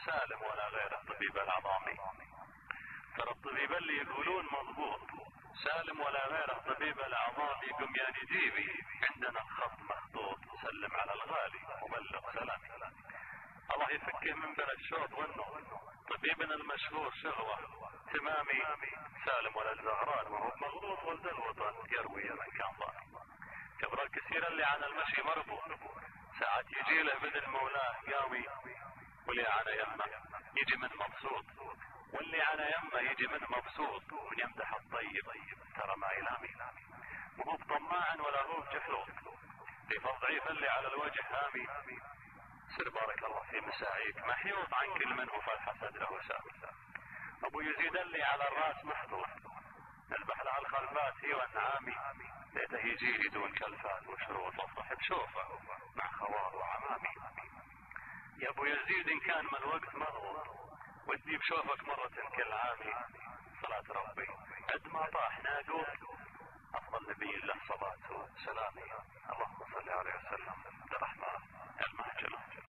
سالم ولا غير الطبيب العظامي. ترى الطبيب اللي يقولون مضبوط، سالم ولا غير الطبيب العظامي. قم يا نجيبي عندنا الخط مخطوط، سلم على الغالي وبلغ سلامي. الله يفكه من بلا الشوط والنور، طبيبنا المشهور شغوه تمامي. سالم ولا الزهران وهو مغلوط، ولد الوطن يروي من كان ضال. كبر الكثير اللي عن المشي مربوط، ساعات يجي له بذل مولاه قامي. واللي على يمه يجي من مبسوط، واللي على يمه يجي من مبسوط. من يمدح الطيب ترى ما يلامي، وهو بطماع ولا هو بجحلوط. في ضعيف اللي على الوجه هامي. سر بارك الله في مساعيك، محيوط عن كل منه فالحسد له سامي. ابو يزيد اللي على الراس محطوط، نذبح له الخلفات هي والنعامي. ليته يجيلي دون كلفات وشروط، والصحب شوفه مع خوار وعمامي. يا ابو يزيد ان كان من الوقت مضغوط، ودي بشوفك مرة كل عامي. صلاة ربي قد ما طاح ناقوت، افضل نبي له صلاة وسلام.